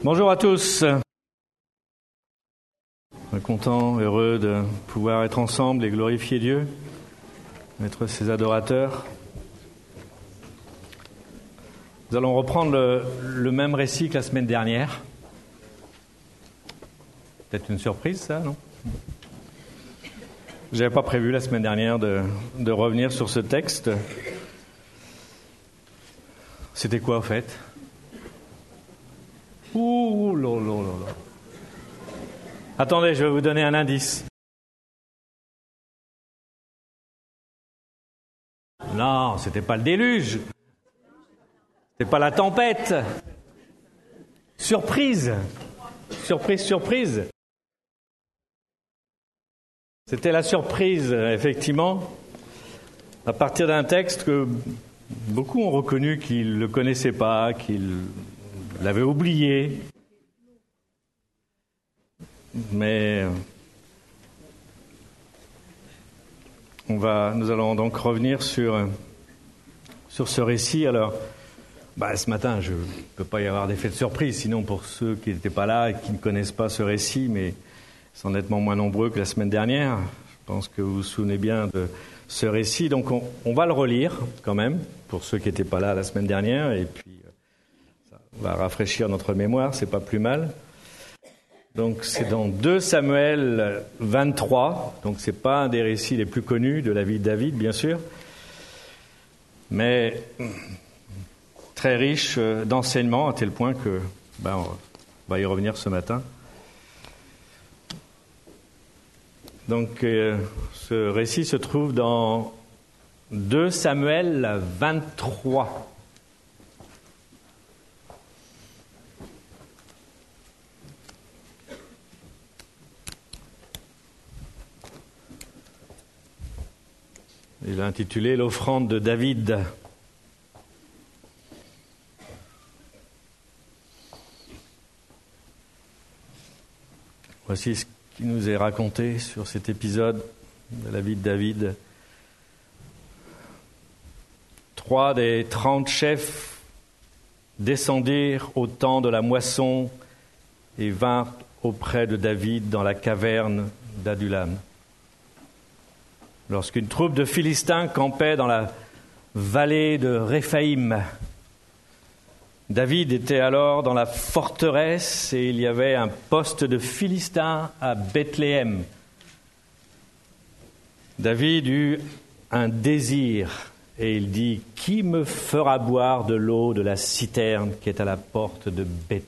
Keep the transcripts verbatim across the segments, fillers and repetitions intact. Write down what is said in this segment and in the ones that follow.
Bonjour à tous. Content, heureux de pouvoir être ensemble et glorifier Dieu, être ses adorateurs. Nous allons reprendre le, le même récit que la semaine dernière. Peut-être une surprise, ça, non ? Je n'avais pas prévu la semaine dernière de, de revenir sur ce texte. C'était quoi, en fait ? Ouh, là, là, là, là. Attendez, je vais vous donner un indice. Non, c'était pas le déluge. C'était pas la tempête. Surprise. Surprise, surprise. C'était la surprise, effectivement, à partir d'un texte que beaucoup ont reconnu qu'ils ne le connaissaient pas, qu'ils l'avaient oublié. Mais on va, nous allons donc revenir sur, sur ce récit. Alors, bah, ce matin, je ne peux pas y avoir d'effet de surprise, sinon pour ceux qui n'étaient pas là et qui ne connaissent pas ce récit, mais ils sont nettement moins nombreux que la semaine dernière. Je pense que vous vous souvenez bien de ce récit. Donc on, on va le relire quand même, pour ceux qui n'étaient pas là la semaine dernière, et puis ça va rafraîchir notre mémoire, c'est pas plus mal. Donc c'est dans deux Samuel vingt-trois, donc c'est pas un des récits les plus connus de la vie de David, bien sûr, mais très riche d'enseignements, à tel point que ben, on va y revenir ce matin. Donc euh, ce récit se trouve dans deux Samuel vingt-trois. Il a intitulé l'offrande de David. Voici ce qui nous est raconté sur cet épisode de la vie de David. Trois des trente chefs descendirent au temps de la moisson et vinrent auprès de David dans la caverne d'Adullam. Lorsqu'une troupe de Philistins campait dans la vallée de Réphaïm, David était alors dans la forteresse et il y avait un poste de Philistins à Bethléem. David eut un désir et il dit « Qui me fera boire de l'eau de la citerne qui est à la porte de Bethléem ?»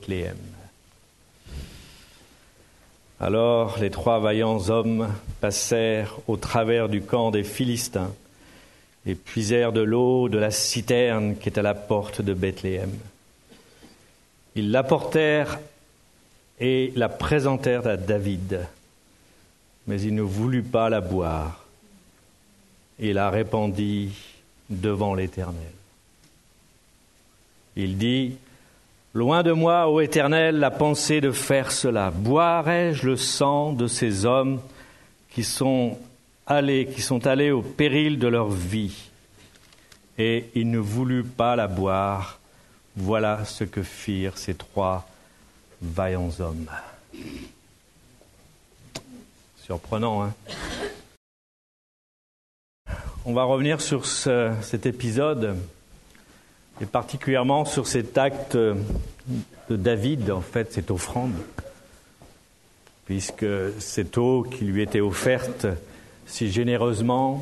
Alors les trois vaillants hommes passèrent au travers du camp des Philistins et puisèrent de l'eau de la citerne qui est à la porte de Bethléem. Ils l'apportèrent et la présentèrent à David, mais il ne voulut pas la boire et la répandit devant l'Éternel. Il dit « Loin de moi, ô Éternel, la pensée de faire cela. Boirai-je le sang de ces hommes qui sont allés, qui sont allés au péril de leur vie ?» Et il ne voulut pas la boire. Voilà ce que firent ces trois vaillants hommes. Surprenant, hein ? On va revenir sur ce, cet épisode, et particulièrement sur cet acte de David, en fait, cette offrande, puisque cette eau qui lui était offerte si généreusement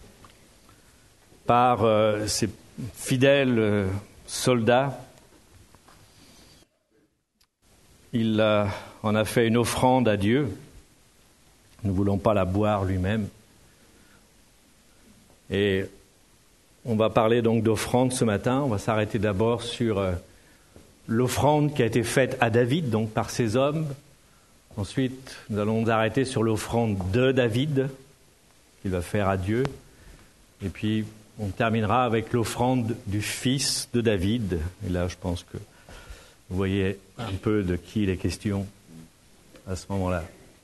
par euh, ses fidèles euh, soldats, il a, en a fait une offrande à Dieu. Nous ne voulons pas la boire lui-même. Et on va parler donc d'offrande ce matin. On va s'arrêter d'abord sur euh, l'offrande qui a été faite à David, donc par ses hommes. Ensuite, nous allons nous arrêter sur l'offrande de David qu'il va faire à Dieu. Et puis, on terminera avec l'offrande du fils de David. Et là, je pense que vous voyez un peu de qui il est question à ce moment-là.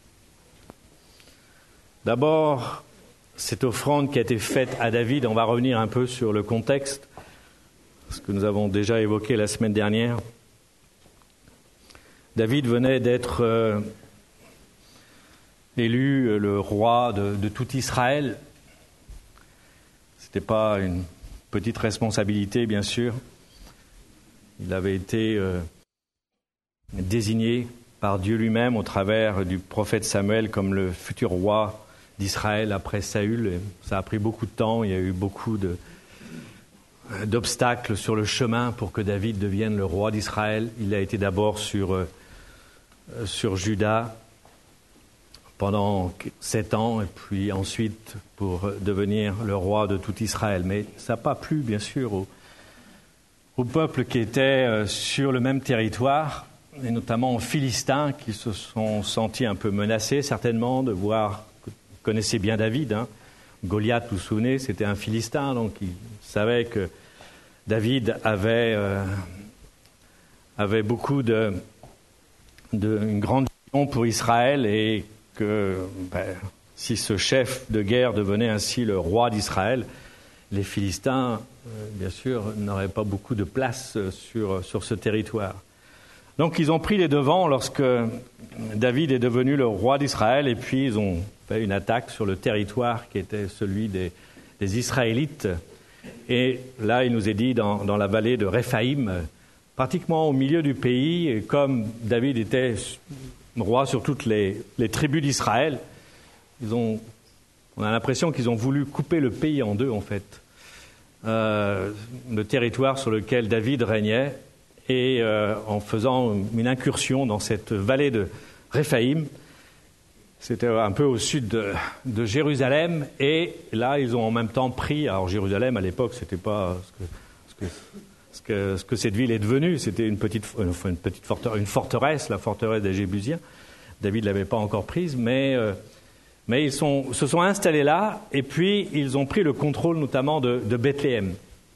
D'abord, cette offrande qui a été faite à David, on va revenir un peu sur le contexte, ce que nous avons déjà évoqué la semaine dernière. David venait d'être euh, élu le roi de, de tout Israël. Ce n'était pas une petite responsabilité, bien sûr. Il avait été euh, désigné par Dieu lui-même au travers du prophète Samuel comme le futur roi d'Israël après Saül. Et ça a pris beaucoup de temps, il y a eu beaucoup de, d'obstacles sur le chemin pour que David devienne le roi d'Israël. Il a été d'abord sur, euh, sur Juda pendant sept ans, et puis ensuite pour devenir le roi de tout Israël. Mais ça n'a pas plu, bien sûr, au, au peuple qui était sur le même territoire, et notamment aux Philistins, qui se sont sentis un peu menacés, certainement, de voir, vous connaissez bien David, hein, Goliath, vous vous souvenez, c'était un Philistin, donc il savait que David avait, euh, avait beaucoup de, de une grande vision pour Israël, et que ben, si ce chef de guerre devenait ainsi le roi d'Israël, les Philistins, euh, bien sûr, n'auraient pas beaucoup de place sur, sur ce territoire. Donc ils ont pris les devants lorsque David est devenu le roi d'Israël, et puis ils ont fait une attaque sur le territoire qui était celui des, des Israélites. Et là, il nous est dit dans, dans la vallée de Réphaïm, pratiquement au milieu du pays, et comme David était roi sur toutes les, les tribus d'Israël, ils ont, on a l'impression qu'ils ont voulu couper le pays en deux, en fait. Euh, le territoire sur lequel David régnait, et euh, en faisant une incursion dans cette vallée de Réphaïm, c'était un peu au sud de, de Jérusalem, et là, ils ont en même temps pris, alors Jérusalem, à l'époque, c'était pas ce que, ce que, ce que, ce que cette ville est devenue, c'était une petite, une petite forteresse, une forteresse, la forteresse des Jébusiens. David ne l'avait pas encore prise, mais, euh, mais ils sont, se sont installés là, et puis ils ont pris le contrôle notamment de, de Bethléem.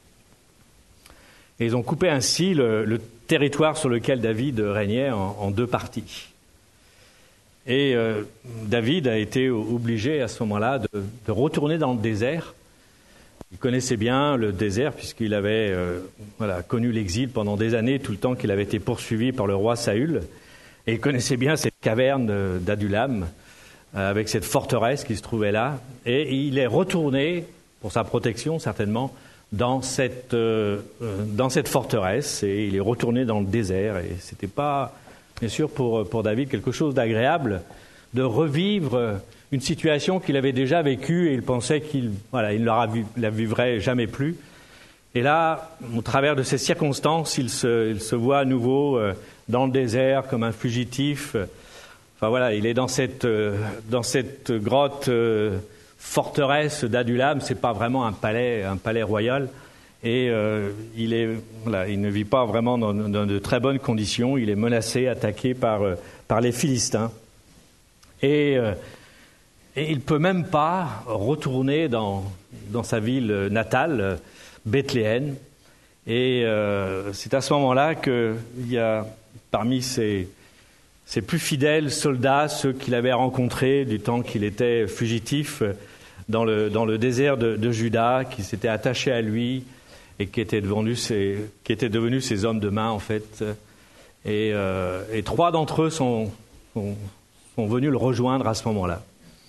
Et ils ont coupé ainsi le, le territoire sur lequel David régnait en, en deux parties. Et euh, David a été obligé à ce moment-là de, de retourner dans le désert. Il connaissait bien le désert puisqu'il avait euh, voilà, connu l'exil pendant des années, tout le temps qu'il avait été poursuivi par le roi Saül. Et il connaissait bien cette caverne d'Adulam, euh, avec cette forteresse qui se trouvait là. Et il est retourné, pour sa protection certainement, dans cette, euh, dans cette forteresse. Et il est retourné dans le désert. Et ce n'était pas, bien sûr, pour, pour David quelque chose d'agréable de revivre une situation qu'il avait déjà vécue, et il pensait qu'il voilà, il ne la, la vivrait jamais plus. Et là, au travers de ces circonstances, il se, il se voit à nouveau euh, dans le désert comme un fugitif. Enfin voilà, il est dans cette, euh, dans cette grotte euh, forteresse d'Adulam. C'est pas vraiment un palais, un palais royal. Et euh, il, est, voilà, il ne vit pas vraiment dans, dans de très bonnes conditions. Il est menacé, attaqué par, euh, par les Philistins. Et... Euh, Et il ne peut même pas retourner dans, dans sa ville natale, Bethléem. Et euh, c'est à ce moment-là qu'il y a parmi ses, ses plus fidèles soldats, ceux qu'il avait rencontrés du temps qu'il était fugitif dans le, dans le désert de, de Juda, qui s'étaient attachés à lui et qui étaient devenus ses, qui étaient devenus ses hommes de main, en fait. Et, euh, et trois d'entre eux sont, sont, sont venus le rejoindre à ce moment-là.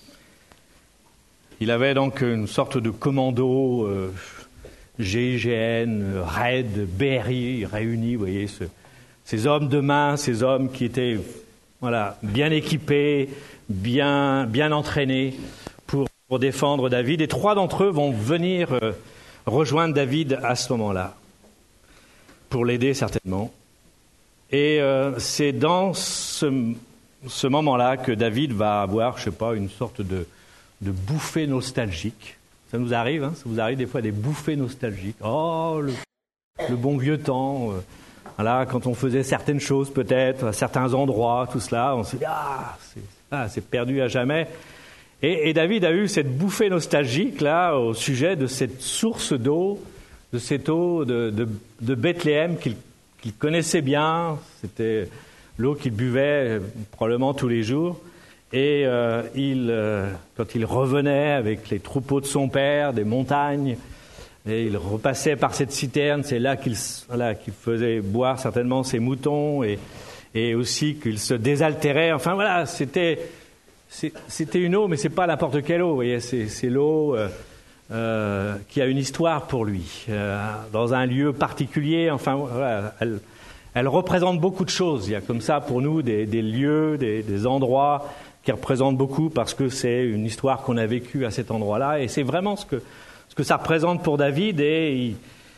Il avait donc une sorte de commando euh, G I G N, raid, B R I réunis, vous voyez, ce, ces hommes de main, ces hommes qui étaient voilà, bien équipés, bien, bien entraînés pour, pour défendre David. Et trois d'entre eux vont venir euh, rejoindre David à ce moment-là, pour l'aider certainement. Et euh, c'est dans ce, ce moment-là que David va avoir, je ne sais pas, une sorte de... de bouffées nostalgiques. Ça nous arrive, hein, ça vous arrive des fois des bouffées nostalgiques. Oh, le, le bon vieux temps. Euh, voilà, quand on faisait certaines choses peut-être, à certains endroits, tout cela, on se dit ah, c'est, ah, c'est perdu à jamais. Et, et David a eu cette bouffée nostalgique là au sujet de cette source d'eau, de cette eau de, de, de Bethléem qu'il, qu'il connaissait bien. C'était l'eau qu'il buvait probablement tous les jours. Et euh, il, euh, quand il revenait avec les troupeaux de son père, des montagnes, et il repassait par cette citerne, c'est là qu'il, voilà, qu'il faisait boire certainement ses moutons, et, et aussi qu'il se désaltérait. Enfin voilà, c'était, c'était une eau, mais c'est pas n'importe quelle eau. Vous voyez, c'est, c'est l'eau euh, euh, qui a une histoire pour lui, euh, dans un lieu particulier. Enfin voilà, elle, elle représente beaucoup de choses. Il y a comme ça pour nous des, des lieux, des, des endroits qui représentent beaucoup parce que c'est une histoire qu'on a vécue à cet endroit-là. Et c'est vraiment ce que, ce que ça représente pour David. Et il,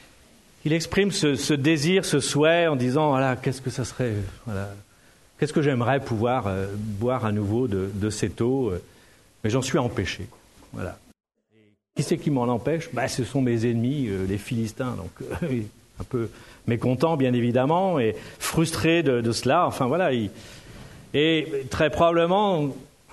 il exprime ce, ce désir, ce souhait en disant, voilà, qu'est-ce que ça serait, voilà, qu'est-ce que j'aimerais pouvoir euh, boire à nouveau de, de cette eau, euh, mais j'en suis empêché. Voilà. Et qui c'est qui m'en empêche? Bah, ce sont mes ennemis, euh, les Philistins. Donc, euh, un peu mécontent, bien évidemment, et frustré de, de cela. Enfin, voilà. Il, Et très probablement,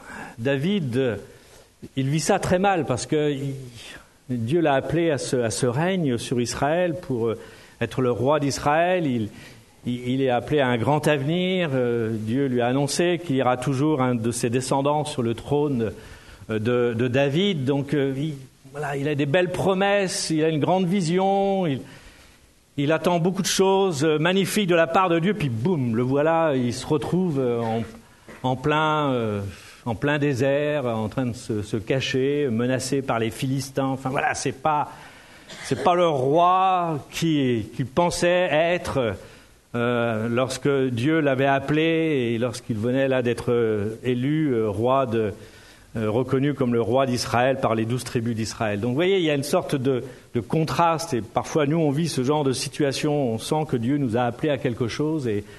David, il vit ça très mal parce que il, Dieu l'a appelé à ce, à ce règne sur Israël pour être le roi d'Israël. Il, il, il est appelé à un grand avenir. Dieu lui a annoncé qu'il y aura toujours un de ses descendants sur le trône de, de David. Donc, il, voilà, il a des belles promesses, il a une grande vision, il, Il attend beaucoup de choses magnifiques de la part de Dieu, puis boum, le voilà, il se retrouve en, en, plein, euh, en plein désert, en train de se, se cacher, menacé par les Philistins. Enfin voilà, c'est pas, c'est pas le roi qui, qui pensait être euh, lorsque Dieu l'avait appelé et lorsqu'il venait là d'être élu euh, roi de. Euh, reconnu comme le roi d'Israël par les douze tribus d'Israël. Donc vous voyez, il y a une sorte de, de contraste, et parfois nous on vit ce genre de situation, on sent que Dieu nous a appelés à quelque chose, et,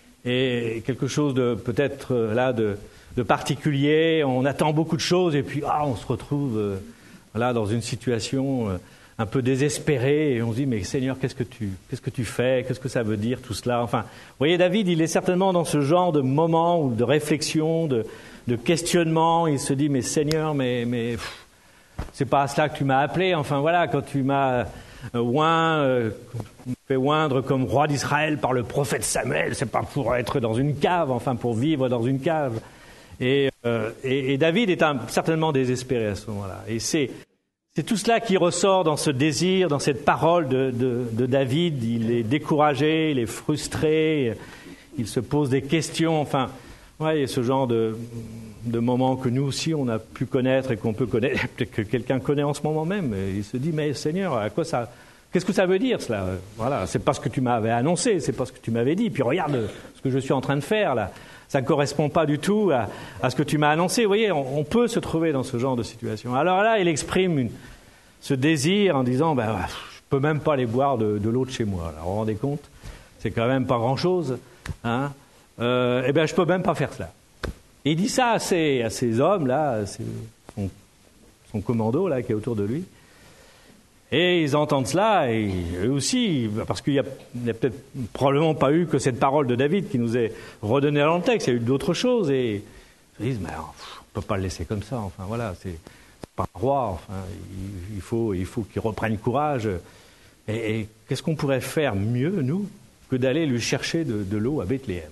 et quelque chose de peut-être euh, là de, de particulier, on attend beaucoup de choses, et puis ah, on se retrouve euh, là dans une situation euh, un peu désespérée, et on se dit, mais Seigneur, qu'est-ce que tu, qu'est-ce que tu fais, qu'est-ce que ça veut dire tout cela? Enfin, vous voyez, David, il est certainement dans ce genre de moment ou de réflexion, de de questionnement, il se dit, mais Seigneur, mais, mais pff, c'est pas à cela que tu m'as appelé. Enfin voilà, quand tu m'as euh, oint, euh, fait oindre comme roi d'Israël par le prophète Samuel, c'est pas pour être dans une cave, enfin pour vivre dans une cave. Et, euh, et, et David est un, certainement désespéré à ce moment-là. Et c'est, c'est tout cela qui ressort dans ce désir, dans cette parole de, de, de David. Il est découragé, il est frustré, il se pose des questions, enfin... Ouais, il y a ce genre de, de moments que nous aussi on a pu connaître et qu'on peut connaître, peut-être que quelqu'un connaît en ce moment même. Et il se dit, mais Seigneur, à quoi ça, qu'est-ce que ça veut dire cela? Voilà, c'est pas ce que tu m'avais annoncé, c'est pas ce que tu m'avais dit. Puis regarde ce que je suis en train de faire là, ça ne correspond pas du tout à, à ce que tu m'as annoncé. Vous voyez, on, on peut se trouver dans ce genre de situation. Alors là, il exprime une, ce désir en disant, ben, je peux même pas aller boire de, de l'eau de chez moi. Alors, vous vous rendez compte? C'est quand même pas grand-chose, hein? Euh, eh bien, je peux même pas faire cela. Et il dit ça à ces, à ces hommes-là, à ces, son, son commando là qui est autour de lui. Et ils entendent cela, et eux aussi, parce qu'il n'y a, a peut-être probablement pas eu que cette parole de David qui nous est redonnée dans le texte, il y a eu d'autres choses, et ils disent, mais alors, on ne peut pas le laisser comme ça, enfin voilà, c'est, c'est pas un roi, enfin, il, il faut, il faut qu'il reprenne courage. Et, et qu'est-ce qu'on pourrait faire mieux, nous, que d'aller lui chercher de, de l'eau à Bethléem?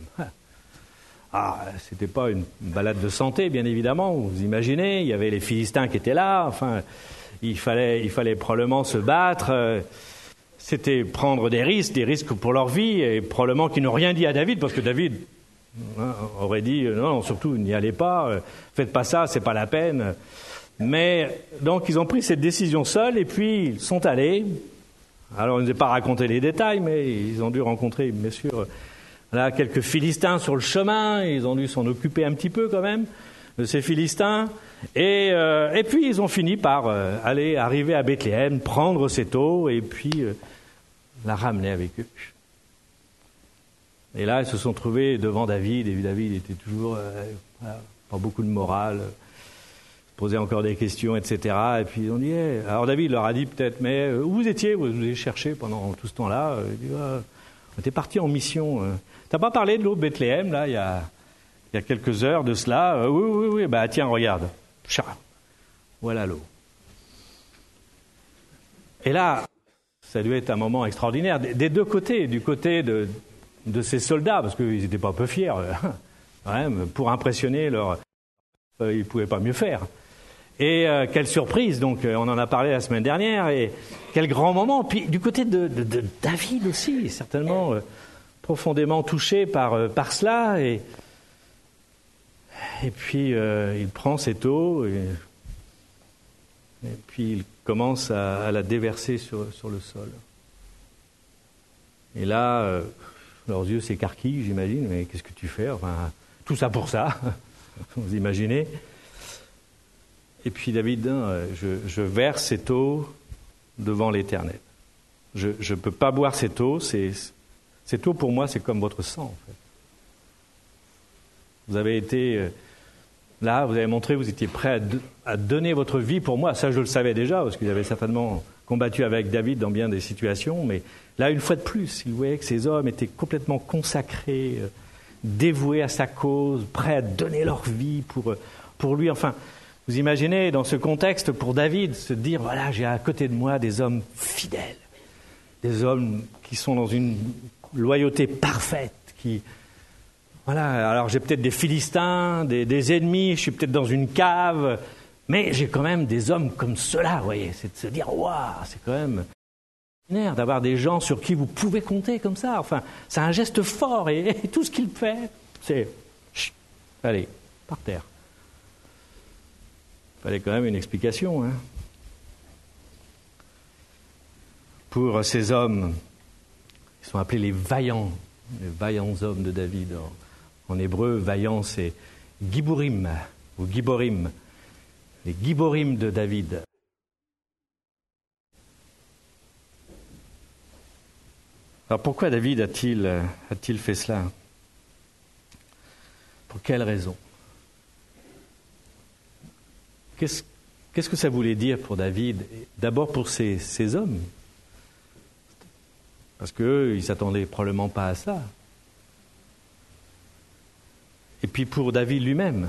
Ah, c'était pas une balade de santé, bien évidemment, vous imaginez, il y avait les Philistins qui étaient là, enfin, il fallait, il fallait probablement se battre, c'était prendre des risques, des risques pour leur vie, et probablement qu'ils n'ont rien dit à David, parce que David hein, aurait dit, non, non, surtout, n'y allez pas, faites pas ça, c'est pas la peine. Mais, donc, ils ont pris cette décision seuls, et puis, ils sont allés. Alors, je ne vais pas raconter les détails, mais ils ont dû rencontrer, bien sûr, là, quelques Philistins sur le chemin. Ils ont dû s'en occuper un petit peu, quand même, de ces Philistins. Et, euh, et puis, ils ont fini par euh, aller arriver à Bethléem, prendre cette eau, et puis euh, la ramener avec eux. Et là, ils se sont trouvés devant David, et David était toujours euh, voilà, pas beaucoup de morale, posait encore des questions, et cetera. Et puis ils ont dit, hey. Alors David leur a dit peut-être, mais où vous étiez, vous vous avez cherché pendant tout ce temps-là. Il dit, ah, on était parti en mission. T'as pas parlé de l'eau de Bethléem, là, il y a, il y a quelques heures de cela? euh, Oui, oui, oui, bah tiens, regarde. Voilà l'eau. Et là, ça a dû être un moment extraordinaire, des deux côtés, du côté de, de ces soldats, parce qu'ils n'étaient pas un peu fiers, ouais, pour impressionner leur... Euh, ils ne pouvaient pas mieux faire. Et euh, quelle surprise, donc euh, on en a parlé la semaine dernière, et quel grand moment. Puis du côté de, de, de David aussi, certainement, euh, profondément touché par, par cela. Et, et puis, euh, il prend cette eau et, et puis il commence à, à la déverser sur, sur le sol. Et là, euh, leurs yeux s'écarquillent, j'imagine. Mais qu'est-ce que tu fais? Enfin, tout ça pour ça, vous imaginez. Et puis David, hein, je, je verse cette eau devant l'Éternel. Je ne peux pas boire cette eau. C'est, cette eau, pour moi, c'est comme votre sang, en fait. Vous avez été... Euh, là, vous avez montré que vous étiez prêt à, de, à donner votre vie pour moi. Ça, je le savais déjà, parce que vous avez certainement combattu avec David dans bien des situations. Mais là, une fois de plus, il voyait que ces hommes étaient complètement consacrés, euh, dévoués à sa cause, prêts à donner leur vie pour, pour lui. Enfin, vous imaginez, dans ce contexte, pour David, se dire, voilà, j'ai à côté de moi des hommes fidèles, des hommes qui sont dans une loyauté parfaite, qui... Voilà, alors j'ai peut-être des Philistins, des, des ennemis, je suis peut-être dans une cave, mais j'ai quand même des hommes comme ceux-là, vous voyez. C'est de se dire, waouh, c'est quand même extraordinaire d'avoir des gens sur qui vous pouvez compter comme ça. Enfin, c'est un geste fort et, et tout ce qu'il fait, c'est, chut, allez, par terre. Il fallait quand même une explication, hein. Pour ces hommes, ils sont appelés les vaillants, les vaillants hommes de David. En hébreu, vaillant, c'est Giborim ou Giborim, les Giborim de David. Alors pourquoi David a-t-il, a-t-il fait cela? Pour quelle raison? Qu'est-ce, qu'est-ce que ça voulait dire pour David? D'abord pour ces, ces hommes, parce qu'eux, ils ne s'attendaient probablement pas à ça. Et puis pour David lui-même.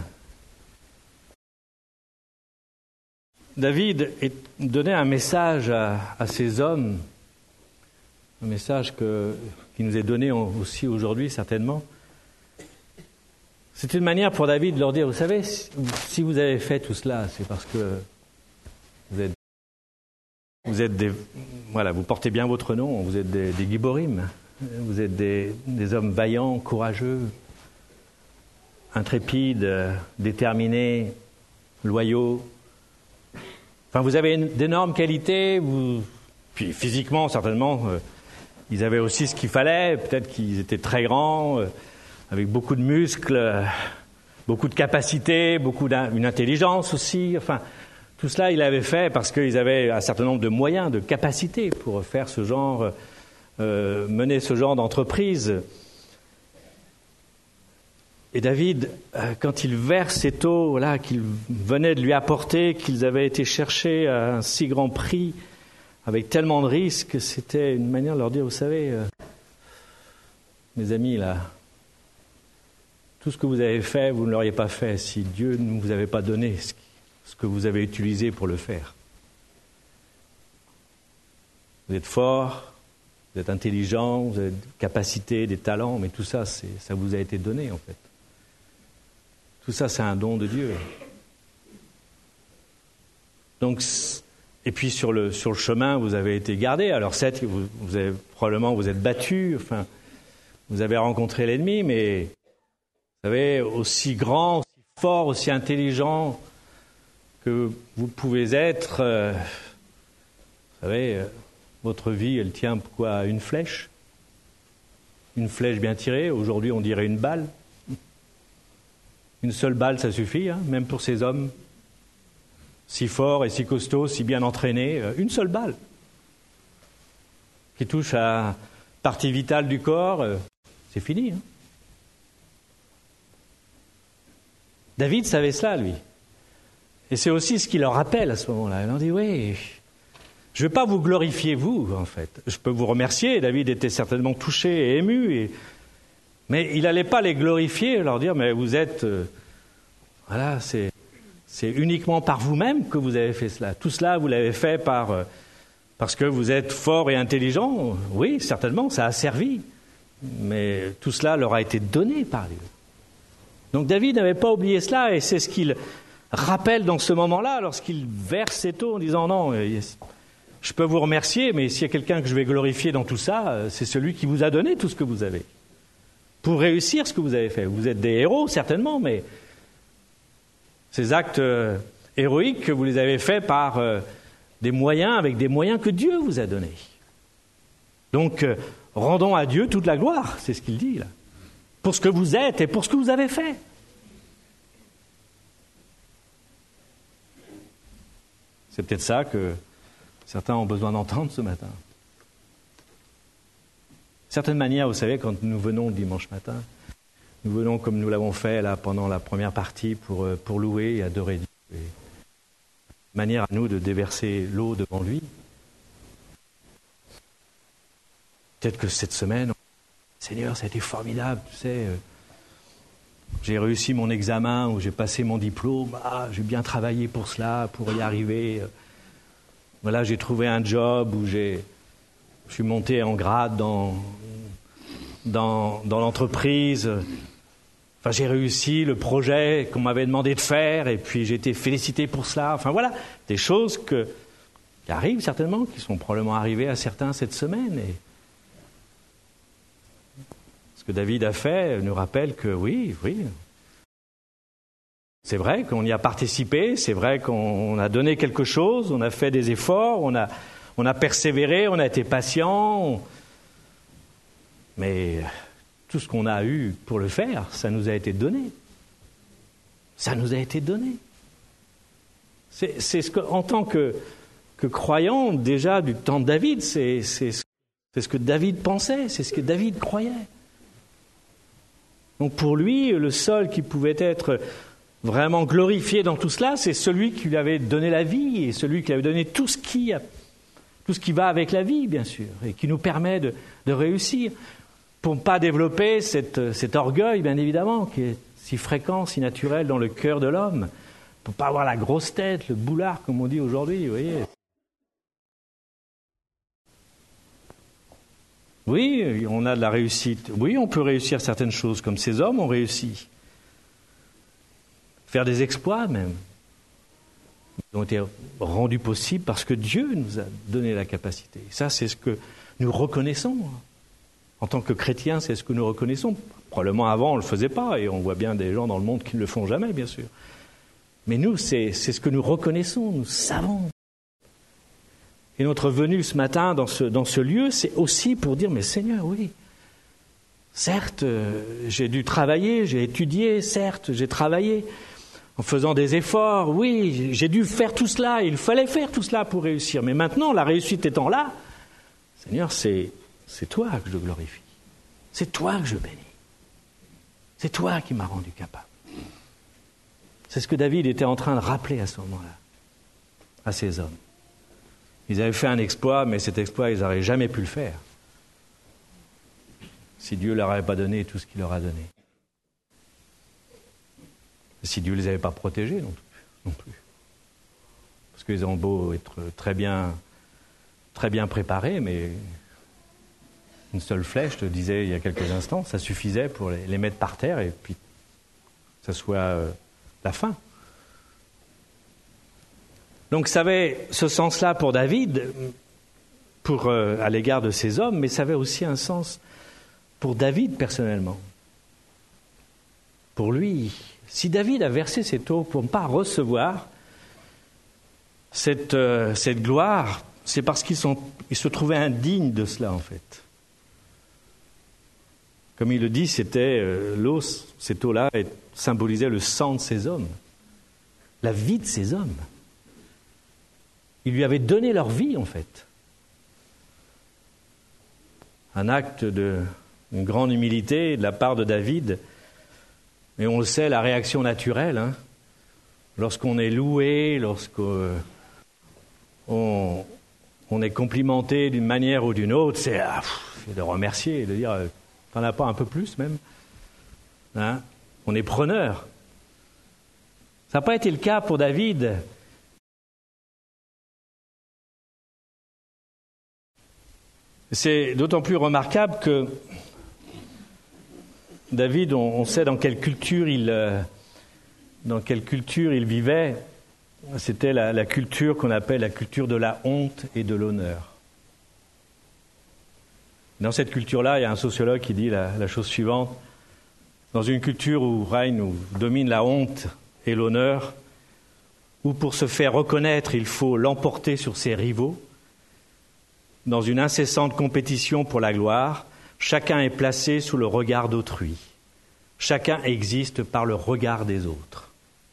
David donnait un message à, à ces hommes, un message que, qui nous est donné aussi aujourd'hui certainement. C'est une manière pour David de leur dire, vous savez, si vous avez fait tout cela, c'est parce que vous êtes, vous êtes des, voilà, vous portez bien votre nom, vous êtes des, des Giborim, vous êtes des, des hommes vaillants, courageux, intrépides, déterminés, loyaux. Enfin, vous avez une, d'énormes qualités, vous, puis physiquement certainement, euh, ils avaient aussi ce qu'il fallait, peut-être qu'ils étaient très grands, euh, avec beaucoup de muscles, euh, beaucoup de capacités, beaucoup d'une intelligence aussi, enfin, tout cela il avait fait parce qu'ils avaient un certain nombre de moyens, de capacités pour faire ce genre, euh, mener ce genre d'entreprise. Et David, quand il verse cette eau là qu'il venait de lui apporter, qu'ils avaient été chercher à un si grand prix, avec tellement de risques, c'était une manière de leur dire, vous savez, euh, mes amis, là, tout ce que vous avez fait, vous ne l'auriez pas fait si Dieu ne vous avait pas donné ce, ce que vous avez utilisé pour le faire. Vous êtes fort, vous êtes intelligent, vous avez des capacités, des talents, mais tout ça, c'est, ça vous a été donné en fait. Tout ça, c'est un don de Dieu. Donc, et puis sur le sur le chemin, vous avez été gardés. Alors certes, vous, vous avez probablement vous êtes battus. Enfin, vous avez rencontré l'ennemi, mais vous savez, aussi grand, aussi fort, aussi intelligent que vous pouvez être, euh, vous savez, euh, votre vie, elle tient quoi, à une flèche, une flèche bien tirée. Aujourd'hui, on dirait une balle. Une seule balle, ça suffit, hein, même pour ces hommes si forts et si costauds, si bien entraînés. Une seule balle qui touche à la partie vitale du corps, c'est fini. Hein. David savait cela, lui. Et c'est aussi ce qu'il leur rappelle à ce moment-là. Il leur dit, oui, je ne vais pas vous glorifier, vous, en fait. Je peux vous remercier. David était certainement touché et ému, et... mais il n'allait pas les glorifier, leur dire, mais vous êtes... Euh, voilà, c'est, c'est uniquement par vous-même que vous avez fait cela. Tout cela, vous l'avez fait par, euh, parce que vous êtes fort et intelligent. Oui, certainement, ça a servi. Mais tout cela leur a été donné par Dieu. Donc David n'avait pas oublié cela, et c'est ce qu'il rappelle dans ce moment-là, lorsqu'il verse cette eau en disant, non, je peux vous remercier, mais s'il y a quelqu'un que je vais glorifier dans tout ça, c'est celui qui vous a donné tout ce que vous avez. pour réussir ce que vous avez fait. Vous êtes des héros, certainement, mais ces actes euh, héroïques, que vous les avez faits par euh, des moyens, avec des moyens que Dieu vous a donnés. Donc, euh, rendons à Dieu toute la gloire, c'est ce qu'il dit là, pour ce que vous êtes et pour ce que vous avez fait. C'est peut-être ça que certains ont besoin d'entendre ce matin. Certaines manières, vous savez, quand nous venons le dimanche matin, nous venons comme nous l'avons fait là pendant la première partie pour, pour louer et adorer Dieu. Et manière à nous de déverser l'eau devant lui. Peut-être que cette semaine, Seigneur, ça a été formidable, tu sais. Euh, j'ai réussi mon examen ou j'ai passé mon diplôme. Ah, j'ai bien travaillé pour cela, pour y arriver. Voilà, j'ai trouvé un job où j'ai, je suis monté en grade dans, dans, dans l'entreprise. Enfin, j'ai réussi le projet qu'on m'avait demandé de faire et puis j'ai été félicité pour cela. Enfin voilà, des choses que, qui arrivent certainement, qui sont probablement arrivées à certains cette semaine. Et ce que David a fait nous rappelle que oui, oui, c'est vrai qu'on y a participé, c'est vrai qu'on a donné quelque chose, on a fait des efforts, on a, on a persévéré, on a été patient, on... mais tout ce qu'on a eu pour le faire, ça nous a été donné. Ça nous a été donné. C'est, c'est ce que, en tant que, que croyant, déjà du temps de David, c'est, c'est, c'est ce que David pensait, c'est ce que David croyait. Donc pour lui, le seul qui pouvait être vraiment glorifié dans tout cela, c'est celui qui lui avait donné la vie et celui qui lui avait donné tout ce qui, tout ce qui va avec la vie, bien sûr, et qui nous permet de, de réussir. Pour ne pas développer cette, cet orgueil, bien évidemment, qui est si fréquent, si naturel dans le cœur de l'homme, pour ne pas avoir la grosse tête, le boulard, comme on dit aujourd'hui, vous voyez. Oui, on a de la réussite. Oui, on peut réussir certaines choses, comme ces hommes ont réussi. Faire des exploits, même. Ils ont été rendus possibles parce que Dieu nous a donné la capacité. Ça, c'est ce que nous reconnaissons. En tant que chrétiens, c'est ce que nous reconnaissons. Probablement avant, on ne le faisait pas, et on voit bien des gens dans le monde qui ne le font jamais, bien sûr. Mais nous, c'est, c'est ce que nous reconnaissons, nous savons. Et notre venue ce matin dans ce, dans ce lieu, c'est aussi pour dire, mais Seigneur, oui, certes, euh, j'ai dû travailler, j'ai étudié, certes, j'ai travaillé en faisant des efforts, oui, j'ai dû faire tout cela, il fallait faire tout cela pour réussir. Mais maintenant, la réussite étant là, Seigneur, c'est... C'est toi que je glorifie. C'est toi que je bénis. C'est toi qui m'as rendu capable. C'est ce que David était en train de rappeler à ce moment-là, à ces hommes. Ils avaient fait un exploit, mais cet exploit, ils n'auraient jamais pu le faire si Dieu ne leur avait pas donné tout ce qu'il leur a donné. Et si Dieu ne les avait pas protégés non plus. Non plus. Parce qu'ils ont beau être très bien, très bien préparés, mais... Une seule flèche, je te disais il y a quelques instants, ça suffisait pour les, les mettre par terre et puis que ça soit euh, la fin. Donc ça avait ce sens-là pour David, pour, euh, à l'égard de ces hommes, mais ça avait aussi un sens pour David personnellement. Pour lui, si David a versé cette eau pour ne pas recevoir cette, euh, cette gloire, c'est parce qu'ils sont, ils se trouvaient indignes de cela en fait. Comme il le dit, c'était euh, l'eau, cette eau-là symbolisait le sang de ces hommes, la vie de ces hommes. Ils lui avaient donné leur vie, en fait. Un acte de une grande humilité de la part de David. Mais on le sait, la réaction naturelle, hein, lorsqu'on est loué, lorsqu'on on est complimenté d'une manière ou d'une autre, c'est, ah, c'est de remercier, de dire... T'en as pas un peu plus même, hein? On est preneur. Ça n'a pas été le cas pour David. C'est d'autant plus remarquable que David, on, on sait dans quelle culture il, euh, dans quelle culture il vivait. C'était la, la culture qu'on appelle la culture de la honte et de l'honneur. Dans cette culture-là, il y a un sociologue qui dit la, la chose suivante. Dans une culture où règne, où domine la honte et l'honneur, où pour se faire reconnaître, il faut l'emporter sur ses rivaux, dans une incessante compétition pour la gloire, chacun est placé sous le regard d'autrui. Chacun existe par le regard des autres.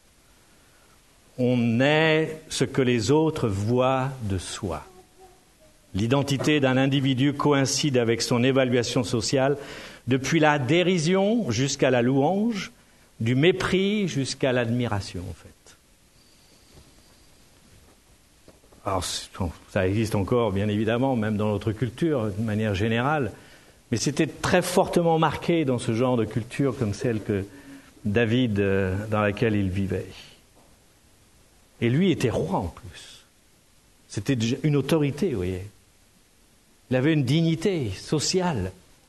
On est ce que les autres voient de soi. L'identité d'un individu coïncide avec son évaluation sociale, depuis la dérision jusqu'à la louange, du mépris jusqu'à l'admiration, en fait. Alors, ça existe encore, bien évidemment, même dans notre culture, de manière générale, mais c'était très fortement marqué dans ce genre de culture comme celle que David, dans laquelle il vivait. Et lui était roi en plus. C'était déjà une autorité, vous voyez. Il avait une dignité sociale.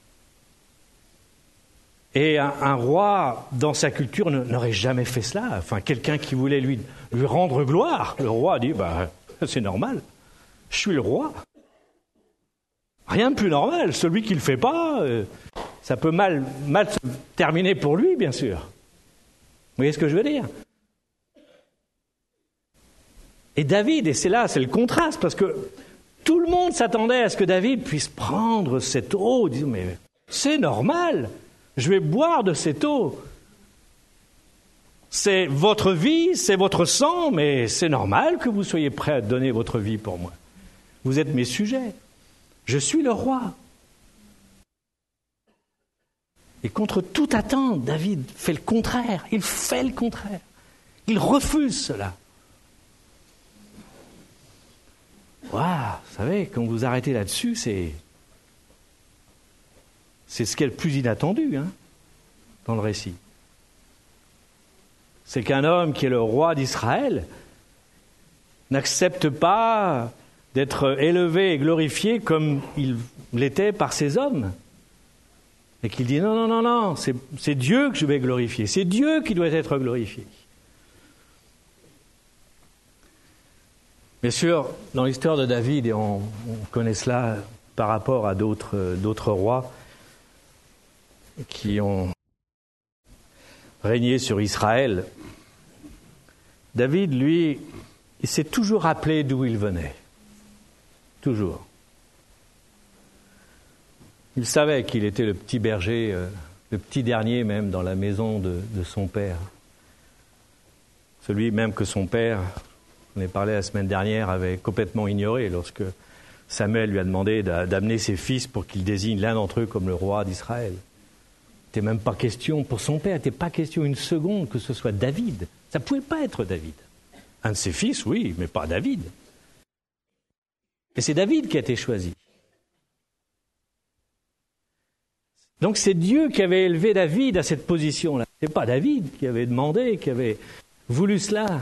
Et un, un roi, dans sa culture, n'aurait jamais fait cela. Enfin, quelqu'un qui voulait lui, lui rendre gloire, le roi dit, bah, c'est normal, je suis le roi. Rien de plus normal, celui qui ne le fait pas, euh, ça peut mal, mal se terminer pour lui, bien sûr. Vous voyez ce que je veux dire ? Et David, et c'est là, c'est le contraste, parce que tout le monde s'attendait à ce que David puisse prendre cette eau, disant, mais c'est normal, je vais boire de cette eau. C'est votre vie, c'est votre sang, mais c'est normal que vous soyez prêts à donner votre vie pour moi. Vous êtes mes sujets. Je suis le roi. Et contre toute attente, David fait le contraire. Il fait le contraire. Il refuse cela. Waouh, vous savez, quand vous arrêtez là-dessus, c'est c'est ce qui est le plus inattendu, hein, dans le récit. C'est qu'un homme qui est le roi d'Israël n'accepte pas d'être élevé et glorifié comme il l'était par ses hommes. Et qu'il dit non, non, non, non, c'est, c'est Dieu que je vais glorifier. C'est Dieu qui doit être glorifié. Bien sûr, dans l'histoire de David, et on, on connaît cela par rapport à d'autres, d'autres rois qui ont régné sur Israël, David, lui, il s'est toujours rappelé d'où il venait. Toujours. Il savait qu'il était le petit berger, euh, le petit dernier même dans la maison de, de son père. Celui même que son père, on en a parlé la semaine dernière, avait complètement ignoré lorsque Samuel lui a demandé d'amener ses fils pour qu'il désigne l'un d'entre eux comme le roi d'Israël. Il n'était même pas question, pour son père, il n'était pas question une seconde que ce soit David. Ça ne pouvait pas être David. Un de ses fils, oui, mais pas David. Et c'est David qui a été choisi. Donc c'est Dieu qui avait élevé David à cette position-là. Ce n'est pas David qui avait demandé, qui avait voulu cela.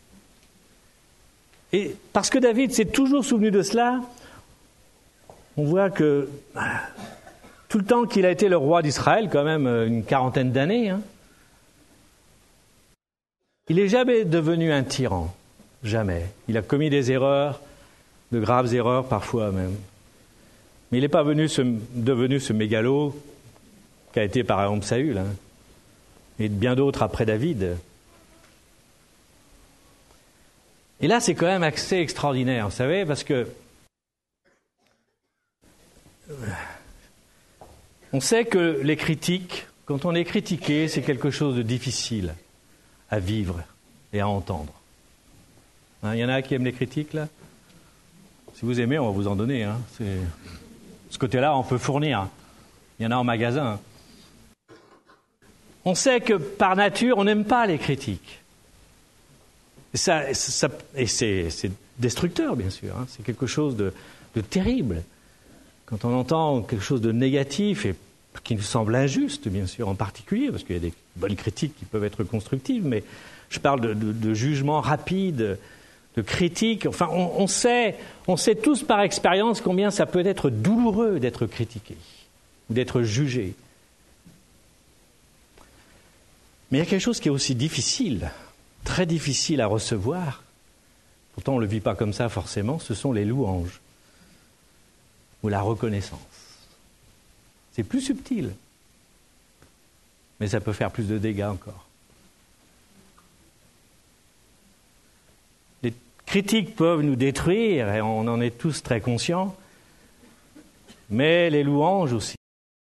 Et parce que David s'est toujours souvenu de cela, on voit que tout le temps qu'il a été le roi d'Israël, quand même une quarantaine d'années, hein, il n'est jamais devenu un tyran. Jamais. Il a commis des erreurs, de graves erreurs parfois même. Mais il n'est pas venu ce, devenu ce mégalo qu'a été par exemple Saül, hein, et bien d'autres après David. Et là, c'est quand même assez extraordinaire, vous savez, parce que on sait que les critiques, quand on est critiqué, c'est quelque chose de difficile à vivre et à entendre. Hein, il y en a qui aiment les critiques, là ? Si vous aimez, on va vous en donner. Hein. C'est... Ce côté-là, on peut fournir. Il y en a en magasin. On sait que par nature, on n'aime pas les critiques. Et, ça, ça, et c'est, c'est destructeur, bien sûr. Hein. C'est quelque chose de, de terrible. Quand on entend quelque chose de négatif et qui nous semble injuste, bien sûr, en particulier, parce qu'il y a des bonnes critiques qui peuvent être constructives, mais je parle de, de, de jugements rapides, de critiques. Enfin, on, on sait, on sait tous par expérience combien ça peut être douloureux d'être critiqué ou d'être jugé. Mais il y a quelque chose qui est aussi difficile, très difficile à recevoir. Pourtant, on ne le vit pas comme ça forcément. Ce sont les louanges ou la reconnaissance. C'est plus subtil. mais ça peut faire plus de dégâts encore. Les critiques peuvent nous détruire, et on en est tous très conscients, mais les louanges aussi.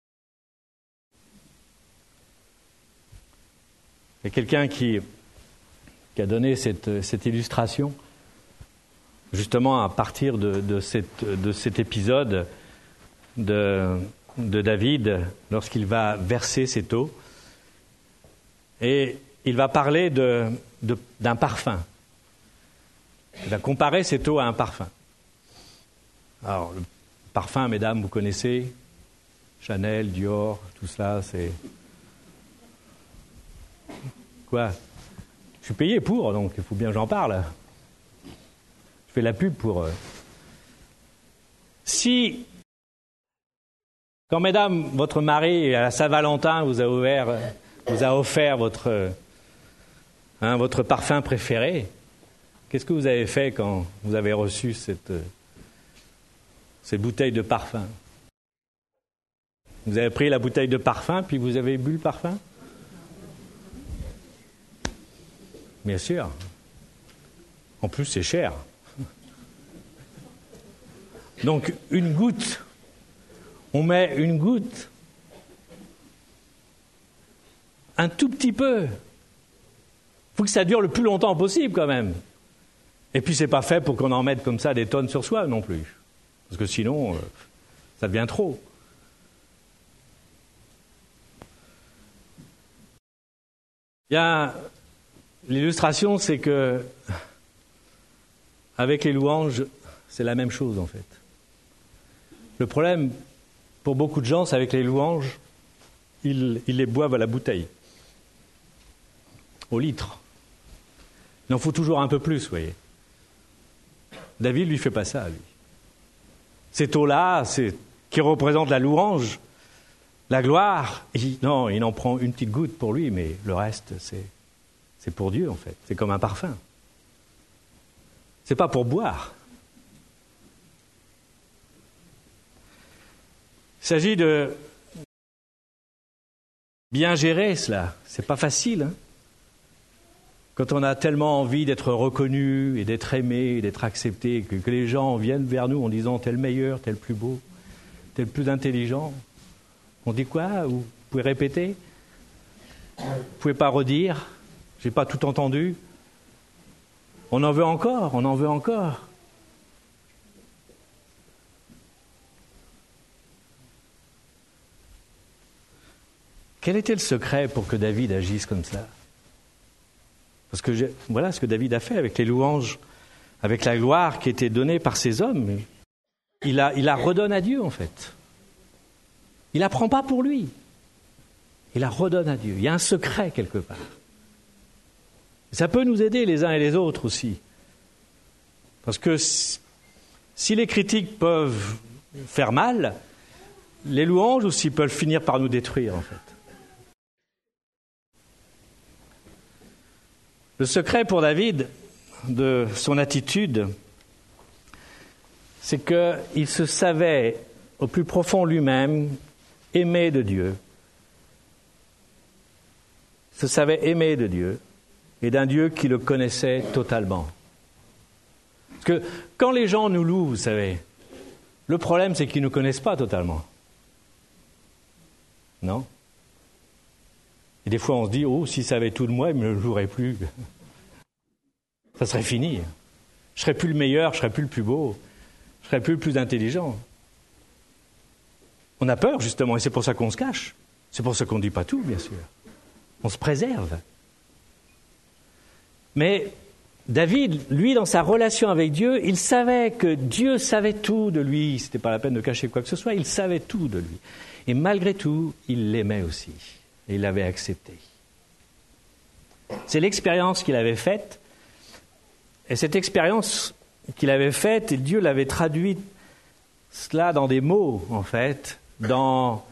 Il y a quelqu'un qui, qui a donné cette, cette illustration, justement à partir de, de, cette, de cet épisode de, de David, lorsqu'il va verser cette eau. Et il va parler de, de, d'un parfum. Il va comparer cette eau à un parfum. Alors, le parfum, mesdames, vous connaissez, Chanel, Dior, tout cela, c'est... Quoi ? Je suis payé pour, donc il faut bien que j'en parle. Je fais la pub pour... Euh... Si, quand mesdames, votre mari, à la Saint-Valentin, vous a, ouvert, vous a offert votre, hein, votre parfum préféré, qu'est-ce que vous avez fait quand vous avez reçu cette, cette bouteille de parfum ? Vous avez pris la bouteille de parfum, puis vous avez bu le parfum ? Bien sûr. En plus, c'est cher. Donc, une goutte. On met une goutte. Un tout petit peu. Il faut que ça dure le plus longtemps possible, quand même. Et puis, c'est pas fait pour qu'on en mette comme ça des tonnes sur soi, non plus. Parce que sinon, euh, ça devient trop. Il y a... L'illustration, c'est que, avec les louanges, c'est la même chose, en fait. Le problème, pour beaucoup de gens, c'est avec les louanges, ils, ils les boivent à la bouteille, au litre. Il en faut toujours un peu plus, vous voyez. David, lui, fait pas ça, lui. Cette eau-là, c'est, qui représente la louange, la gloire, il, non, il en prend une petite goutte pour lui, mais le reste, c'est... C'est pour Dieu, en fait. C'est comme un parfum. C'est pas pour boire. Il s'agit de bien gérer cela. C'est pas facile, hein. Quand on a tellement envie d'être reconnu et d'être aimé, et d'être accepté, que, que les gens viennent vers nous en disant tel meilleur, tel plus beau, tel plus intelligent. On dit quoi ? Vous pouvez répéter ? Vous pouvez pas redire ? J'ai pas tout entendu. On en veut encore, on en veut encore. Quel était le secret pour que David agisse comme ça ? Parce que j'ai, voilà ce que David a fait avec les louanges, avec la gloire qui était donnée par ces hommes. Il la, il la redonne à Dieu, en fait. Il la prend pas pour lui. Il la redonne à Dieu. Il y a un secret quelque part. Ça peut nous aider les uns et les autres aussi. Parce que si, si les critiques peuvent faire mal, les louanges aussi peuvent finir par nous détruire, en fait. Le secret pour David de son attitude, c'est qu'il se savait au plus profond lui-même aimé de Dieu. Il se savait aimé de Dieu. Et d'un Dieu qui le connaissait totalement. Parce que quand les gens nous louent, vous savez, le problème c'est qu'ils ne nous connaissent pas totalement. Non ? Et des fois on se dit, oh, s'ils savaient tout de moi, ils ne me le loueraient plus. Ça serait fini. Je serais plus le meilleur, je serais plus le plus beau, je serais plus le plus intelligent. On a peur justement, et c'est pour ça qu'on se cache. C'est pour ça qu'on ne dit pas tout, bien sûr. On se préserve. Mais David, lui, dans sa relation avec Dieu, il savait que Dieu savait tout de lui. C'était pas la peine de cacher quoi que ce soit. Il savait tout de lui. Et malgré tout, il l'aimait aussi. Et il l'avait accepté. C'est l'expérience qu'il avait faite. Et cette expérience qu'il avait faite, et Dieu l'avait traduite, cela dans des mots, en fait, dans,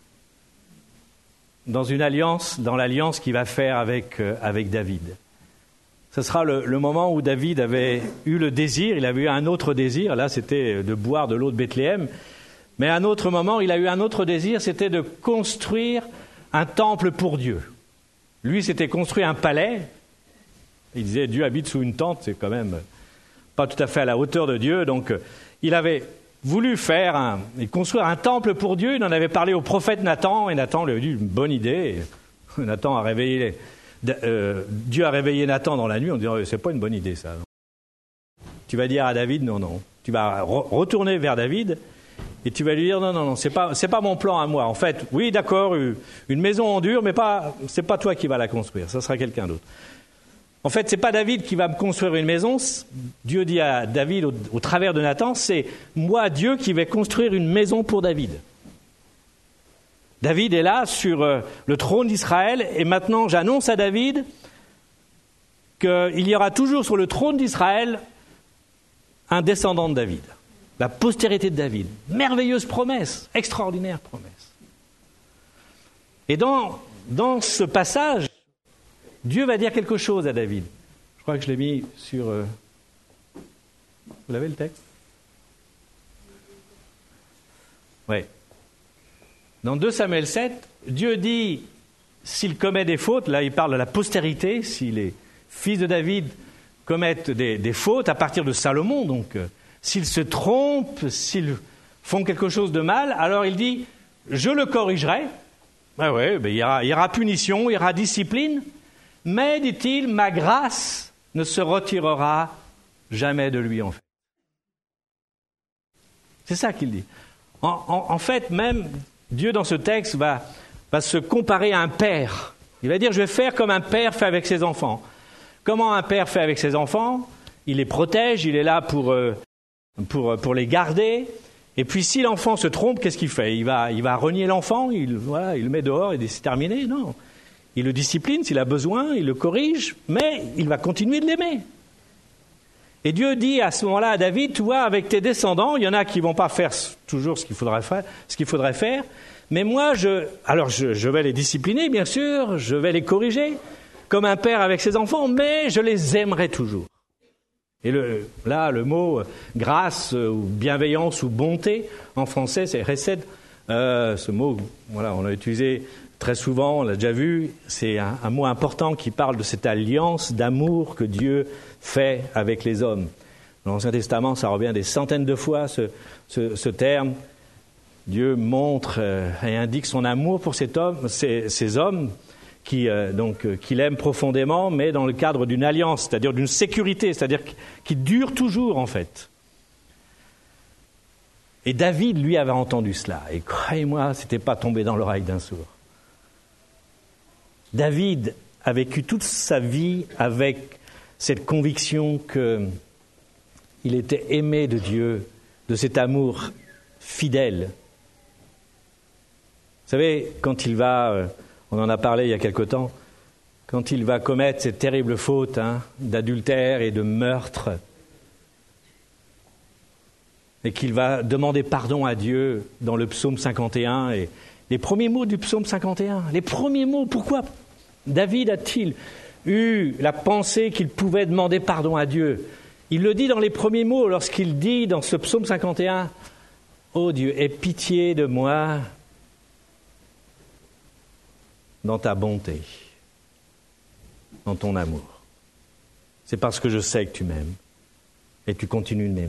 dans une alliance, dans l'alliance qu'il va faire avec, euh, avec David. Ce sera le, le moment où David avait eu le désir, il avait eu un autre désir, là c'était de boire de l'eau de Bethléem, mais à un autre moment, il a eu un autre désir, c'était de construire un temple pour Dieu. Lui s'était construit un palais. Il disait Dieu habite sous une tente, c'est quand même pas tout à fait à la hauteur de Dieu. Donc il avait voulu faire un, construire un temple pour Dieu. Il en avait parlé au prophète Nathan, et Nathan lui a dit une bonne idée. Et Nathan a réveillé, euh, Dieu a réveillé Nathan dans la nuit en disant c'est pas une bonne idée ça. Tu vas dire à David non non. Tu vas re- retourner vers David et tu vas lui dire non non non c'est pas c'est pas mon plan à moi. En fait oui d'accord une maison en dur mais pas c'est pas toi qui vas la construire. Ça sera quelqu'un d'autre. En fait, c'est pas David qui va me construire une maison. Dieu dit à David, au, au travers de Nathan, c'est moi, Dieu, qui vais construire une maison pour David. David est là sur euh, le trône d'Israël, et maintenant j'annonce à David qu'il y aura toujours sur le trône d'Israël un descendant de David, la postérité de David. Merveilleuse promesse, extraordinaire promesse. Et dans, dans ce passage, Dieu va dire quelque chose à David. Je crois que je l'ai mis sur... Euh... Vous l'avez le texte ? Oui. Dans deux Samuel sept, Dieu dit, s'il commet des fautes, là il parle de la postérité, si les fils de David commettent des, des fautes à partir de Salomon, donc euh, s'ils se trompent, s'ils font quelque chose de mal, alors il dit, je le corrigerai. Ben ouais, ben il y aura, il y aura punition, il y aura discipline. Mais, dit-il, ma grâce ne se retirera jamais de lui, en fait. C'est ça qu'il dit. En, en, en fait, même, Dieu, dans ce texte, va, va se comparer à un père. Il va dire, je vais faire comme un père fait avec ses enfants. Comment un père fait avec ses enfants ? Il les protège, il est là pour, euh, pour, pour les garder. Et puis, si l'enfant se trompe, qu'est-ce qu'il fait ? Il va, il va renier l'enfant, il, voilà, il le met dehors et c'est terminé ? Non. Il le discipline s'il a besoin, il le corrige, mais il va continuer de l'aimer. Et Dieu dit à ce moment-là à David, tu vois, avec tes descendants, il y en a qui ne vont pas faire toujours ce qu'il faudrait faire, ce qu'il faudrait faire, mais moi, je, alors je, je vais les discipliner, bien sûr, je vais les corriger, comme un père avec ses enfants, mais je les aimerai toujours. Et le, là, le mot grâce ou bienveillance ou bonté, en français, c'est chesed. Euh, ce mot, voilà, on l'a utilisé très souvent, on l'a déjà vu, c'est un, un mot important qui parle de cette alliance d'amour que Dieu fait avec les hommes. Dans l'Ancien Testament, ça revient des centaines de fois, ce, ce, ce terme. Dieu montre euh, et indique son amour pour cet homme, ces, ces hommes qui, euh, donc, euh, qu'il aime profondément, mais dans le cadre d'une alliance, c'est-à-dire d'une sécurité, c'est-à-dire qui, qui dure toujours en fait. Et David, lui, avait entendu cela. Et croyez-moi, ce n'était pas tombé dans l'oreille d'un sourd. David a vécu toute sa vie avec cette conviction qu'il était aimé de Dieu, de cet amour fidèle. Vous savez, quand il va, on en a parlé il y a quelque temps, quand il va commettre cette terrible faute hein, d'adultère et de meurtre, et qu'il va demander pardon à Dieu dans le psaume cinquante et un, et les premiers mots du psaume cinquante et un, les premiers mots, pourquoi David a-t-il eu la pensée qu'il pouvait demander pardon à Dieu ? Il le dit dans les premiers mots lorsqu'il dit dans ce psaume cinquante et un, « Ô Dieu, aie pitié de moi dans ta bonté, dans ton amour. C'est parce que je sais que tu m'aimes et tu continues de m'aimer. »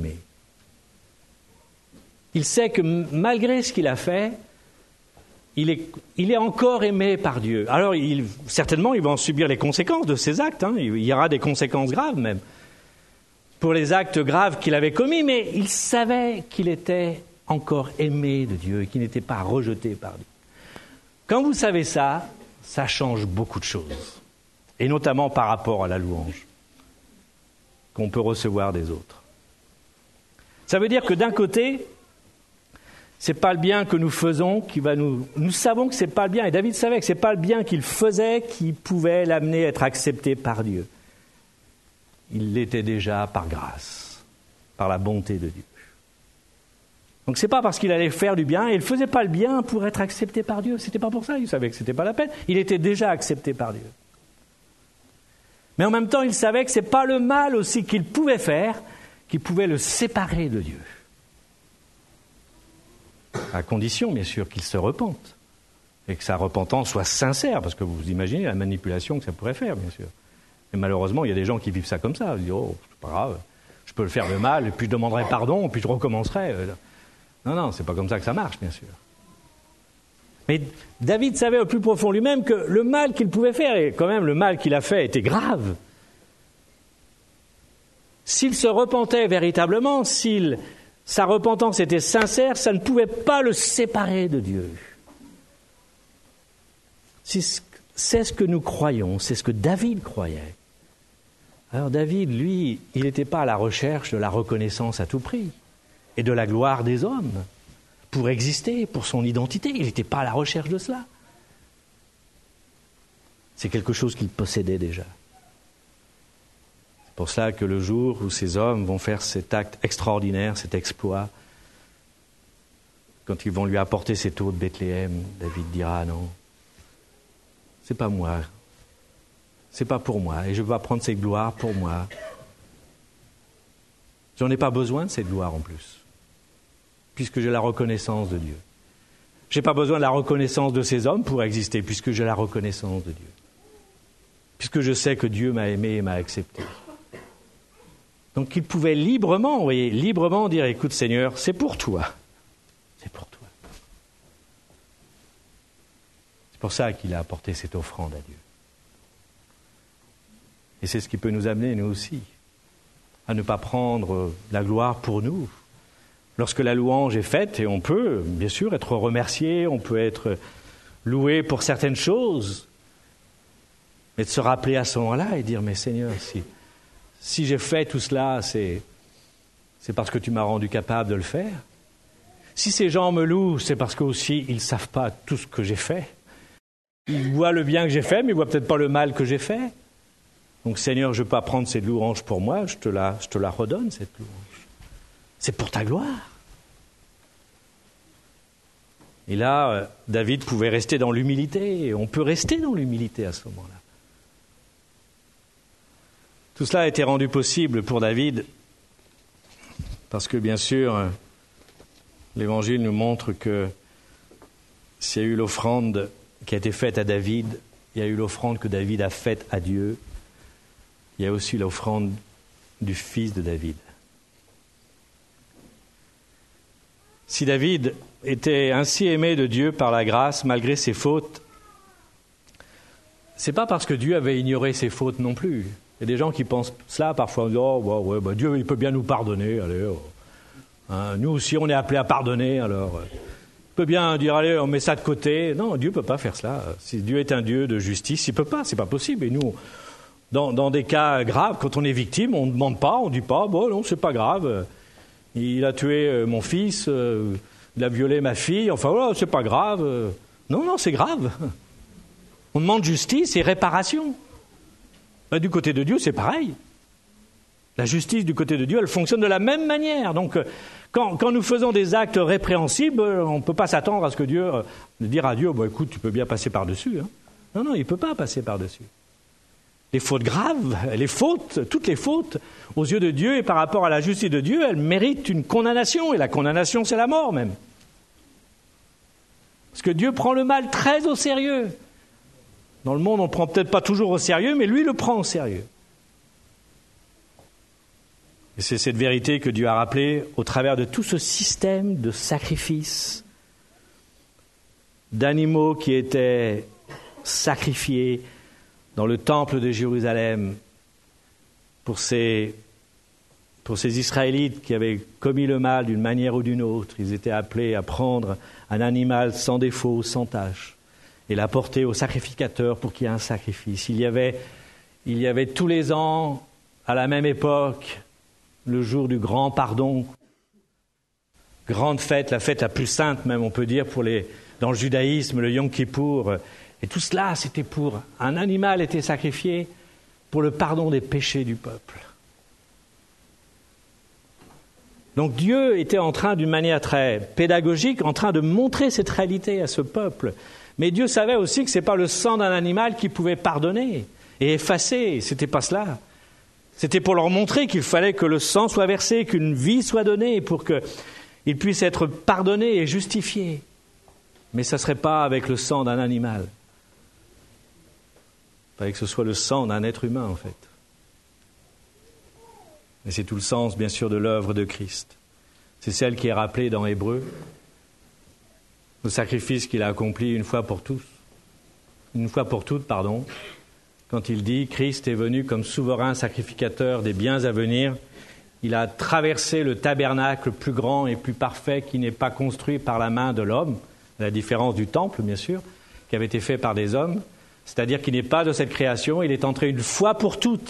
Il sait que malgré ce qu'il a fait, Il est, il est encore aimé par Dieu. Alors, il, certainement, il va en subir les conséquences de ses actes. Hein. Il y aura des conséquences graves même pour les actes graves qu'il avait commis, mais il savait qu'il était encore aimé de Dieu et qu'il n'était pas rejeté par Dieu. Quand vous savez ça, ça change beaucoup de choses, et notamment par rapport à la louange qu'on peut recevoir des autres. Ça veut dire que d'un côté, c'est pas le bien que nous faisons qui va nous... Nous savons que c'est pas le bien, et David savait que c'est pas le bien qu'il faisait qui pouvait l'amener à être accepté par Dieu. Il l'était déjà par grâce, par la bonté de Dieu. Donc c'est pas parce qu'il allait faire du bien, et il faisait pas le bien pour être accepté par Dieu. C'était pas pour ça, il savait que c'était pas la peine. Il était déjà accepté par Dieu. Mais en même temps, il savait que c'est pas le mal aussi qu'il pouvait faire qui pouvait le séparer de Dieu. À condition, bien sûr, qu'il se repente et que sa repentance soit sincère, parce que vous imaginez la manipulation que ça pourrait faire, bien sûr. Et malheureusement, il y a des gens qui vivent ça comme ça. Ils disent « Oh, c'est pas grave, je peux le faire de mal, et puis je demanderai pardon, puis je recommencerai. » Non, non, c'est pas comme ça que ça marche, bien sûr. Mais David savait au plus profond lui-même que le mal qu'il pouvait faire, et quand même le mal qu'il a fait était grave. S'il se repentait véritablement, s'il, sa repentance était sincère, ça ne pouvait pas le séparer de Dieu. C'est ce que nous croyons, c'est ce que David croyait. Alors David, lui, il n'était pas à la recherche de la reconnaissance à tout prix et de la gloire des hommes pour exister, pour son identité. Il n'était pas à la recherche de cela. C'est quelque chose qu'il possédait déjà. C'est pour cela que le jour où ces hommes vont faire cet acte extraordinaire, cet exploit, quand ils vont lui apporter cette eau de Bethléem, David dira non, c'est pas moi, c'est pas pour moi, et je ne veux pas prendre cette gloire pour moi. J'en ai pas besoin de cette gloire en plus, puisque j'ai la reconnaissance de Dieu. Je n'ai pas besoin de la reconnaissance de ces hommes pour exister, puisque j'ai la reconnaissance de Dieu. Puisque je sais que Dieu m'a aimé et m'a accepté. Donc il pouvait librement, vous voyez, librement dire, écoute Seigneur, c'est pour toi. C'est pour toi. C'est pour ça qu'il a apporté cette offrande à Dieu. Et c'est ce qui peut nous amener, nous aussi, à ne pas prendre la gloire pour nous. Lorsque la louange est faite, et on peut, bien sûr, être remercié, on peut être loué pour certaines choses, mais de se rappeler à ce moment-là et dire, mais Seigneur, si, si j'ai fait tout cela, c'est, c'est parce que tu m'as rendu capable de le faire. Si ces gens me louent, c'est parce qu'aussi ils ne savent pas tout ce que j'ai fait. Ils voient le bien que j'ai fait, mais ils ne voient peut-être pas le mal que j'ai fait. Donc Seigneur, je ne veux pas prendre cette louange pour moi, je te la, je te la redonne, cette louange. C'est pour ta gloire. Et là, David pouvait rester dans l'humilité, et on peut rester dans l'humilité à ce moment-là. Tout cela a été rendu possible pour David, parce que bien sûr, l'Évangile nous montre que s'il y a eu l'offrande qui a été faite à David, il y a eu l'offrande que David a faite à Dieu, il y a aussi l'offrande du fils de David. Si David était ainsi aimé de Dieu par la grâce, malgré ses fautes, c'est pas parce que Dieu avait ignoré ses fautes non plus. Il y a des gens qui pensent cela parfois, on dit, oh, bah, ouais, bah, Dieu il peut bien nous pardonner, allez, oh. Hein, nous aussi on est appelés à pardonner, alors il peut bien dire, allez, on met ça de côté. Non, Dieu ne peut pas faire cela. Si Dieu est un Dieu de justice, il ne peut pas, c'est pas possible. Et nous, dans, dans des cas graves, quand on est victime, on ne demande pas, on ne dit pas, bon non, c'est pas grave. Il a tué mon fils, euh, il a violé ma fille, enfin voilà, c'est pas grave. Non, non, c'est grave. On demande justice et réparation. Ben, du côté de Dieu, c'est pareil. La justice du côté de Dieu, elle fonctionne de la même manière. Donc, quand, quand nous faisons des actes répréhensibles, on ne peut pas s'attendre à ce que Dieu, euh, dire à Dieu, bon, écoute, tu peux bien passer par-dessus. Hein. Non, non, il ne peut pas passer par-dessus. Les fautes graves, les fautes, toutes les fautes, aux yeux de Dieu et par rapport à la justice de Dieu, elles méritent une condamnation. Et la condamnation, c'est la mort même. Parce que Dieu prend le mal très au sérieux. Dans le monde, on ne prend peut-être pas toujours au sérieux, mais lui le prend au sérieux. Et c'est cette vérité que Dieu a rappelée au travers de tout ce système de sacrifices, d'animaux qui étaient sacrifiés dans le temple de Jérusalem pour ces, pour ces Israélites qui avaient commis le mal d'une manière ou d'une autre. Ils étaient appelés à prendre un animal sans défaut, sans tache, et l'apporter au sacrificateur pour qu'il y ait un sacrifice. Il y avait, il y avait tous les ans, à la même époque, le jour du grand pardon, grande fête, la fête la plus sainte même, on peut dire, pour les, dans le judaïsme, le Yom Kippour. Et tout cela, c'était pour un animal était sacrifié pour le pardon des péchés du peuple. Donc Dieu était en train, d'une manière très pédagogique, en train de montrer cette réalité à ce peuple. Mais Dieu savait aussi que ce n'est pas le sang d'un animal qui pouvait pardonner et effacer. Ce n'était pas cela. C'était pour leur montrer qu'il fallait que le sang soit versé, qu'une vie soit donnée pour qu'ils puissent être pardonnés et justifiés. Mais ça ne serait pas avec le sang d'un animal. Il fallait que ce soit le sang d'un être humain, en fait. Et c'est tout le sens, bien sûr, de l'œuvre de Christ. C'est celle qui est rappelée dans Hébreux, le sacrifice qu'il a accompli une fois pour tous, une fois pour toutes, pardon, quand il dit « Christ est venu comme souverain sacrificateur des biens à venir ». Il a traversé le tabernacle plus grand et plus parfait qui n'est pas construit par la main de l'homme, à la différence du temple, bien sûr, qui avait été fait par des hommes, c'est-à-dire qu'il n'est pas de cette création, il est entré une fois pour toutes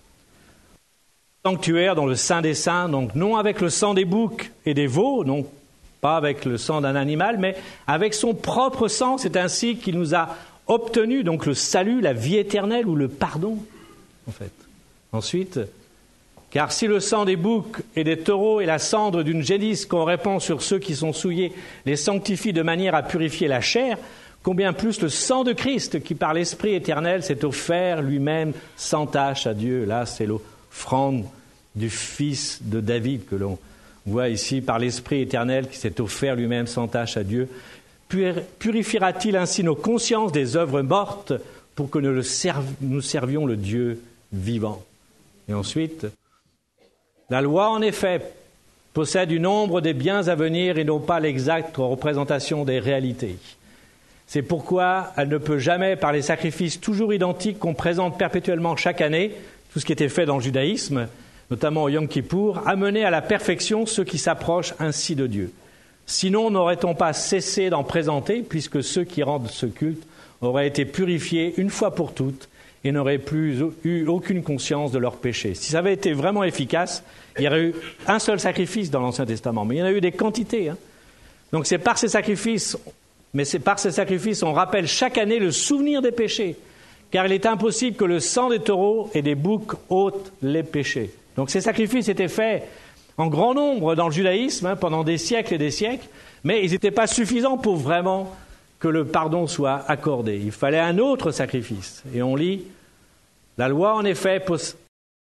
au sanctuaire dans le Saint des Saints, donc non avec le sang des boucs et des veaux, non pas avec le sang d'un animal, mais avec son propre sang. C'est ainsi qu'il nous a obtenu donc le salut, la vie éternelle ou le pardon, en fait. Ensuite, car si le sang des boucs et des taureaux et la cendre d'une génisse qu'on répand sur ceux qui sont souillés les sanctifie de manière à purifier la chair, combien plus le sang de Christ qui par l'Esprit éternel s'est offert lui-même sans tache à Dieu. Là, c'est l'offrande du Fils de David que l'on voit ici, par l'Esprit éternel qui s'est offert lui-même sans tache à Dieu. Purifiera-t-il ainsi nos consciences des œuvres mortes pour que nous, le serv- nous servions le Dieu vivant? Et ensuite, la loi, en effet, possède une ombre des biens à venir et non pas l'exacte représentation des réalités. C'est pourquoi elle ne peut jamais, par les sacrifices toujours identiques qu'on présente perpétuellement chaque année, tout ce qui était fait dans le judaïsme, notamment au Yom Kippour, amener à la perfection ceux qui s'approchent ainsi de Dieu. Sinon, n'aurait-on pas cessé d'en présenter, puisque ceux qui rendent ce culte auraient été purifiés une fois pour toutes et n'auraient plus eu aucune conscience de leurs péchés. Si ça avait été vraiment efficace, il y aurait eu un seul sacrifice dans l'Ancien Testament, mais il y en a eu des quantités. Hein. Donc c'est par ces sacrifices, mais c'est par ces sacrifices, on rappelle chaque année le souvenir des péchés, car il est impossible que le sang des taureaux et des boucs ôte les péchés. Donc ces sacrifices étaient faits en grand nombre dans le judaïsme hein, pendant des siècles et des siècles, mais ils n'étaient pas suffisants pour vraiment que le pardon soit accordé. Il fallait un autre sacrifice. Et on lit, la loi en effet possède.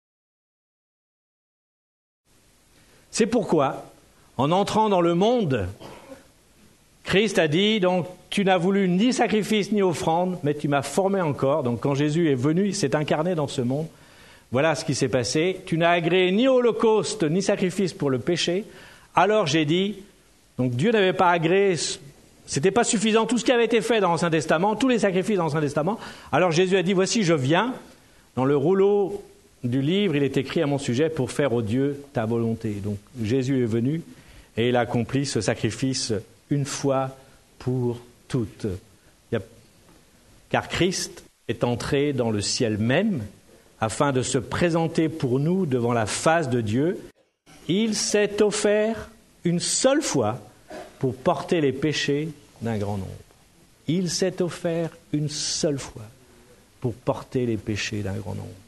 C'est pourquoi, en entrant dans le monde, Christ a dit, donc, tu n'as voulu ni sacrifice ni offrande, mais tu m'as formé encore. Donc quand Jésus est venu, il s'est incarné dans ce monde. Voilà ce qui s'est passé. Tu n'as agréé ni holocauste ni sacrifice pour le péché. Alors j'ai dit, donc Dieu n'avait pas agréé, c'était pas suffisant tout ce qui avait été fait dans l'Ancien Testament, tous les sacrifices dans l'Ancien Testament. Alors Jésus a dit, voici je viens. Dans le rouleau du livre, il est écrit à mon sujet pour faire au Dieu ta volonté. Donc Jésus est venu et il a accompli ce sacrifice une fois pour toutes. Car Christ est entré dans le ciel même afin de se présenter pour nous devant la face de Dieu. Il s'est offert une seule fois pour porter les péchés d'un grand nombre. Il s'est offert une seule fois pour porter les péchés d'un grand nombre.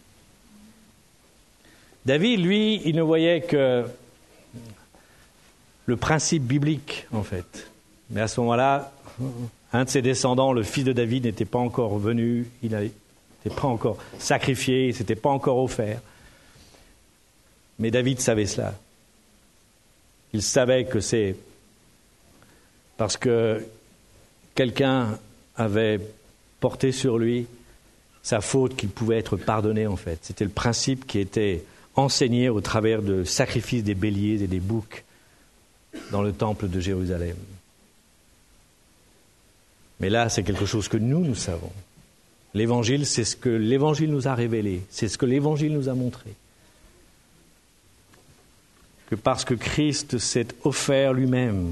David, lui, il ne voyait que le principe biblique, en fait. Mais à ce moment-là, un de ses descendants, le fils de David, n'était pas encore venu, il n'était pas encore sacrifié, il ne s'était pas encore offert. Mais David savait cela. Il savait que c'est parce que quelqu'un avait porté sur lui sa faute qu'il pouvait être pardonné, en fait. C'était le principe qui était enseigné au travers de sacrifices des béliers et des boucs dans le temple de Jérusalem. Mais là, c'est quelque chose que nous, nous savons. L'Évangile, c'est ce que l'Évangile nous a révélé, c'est ce que l'Évangile nous a montré. Que parce que Christ s'est offert lui-même,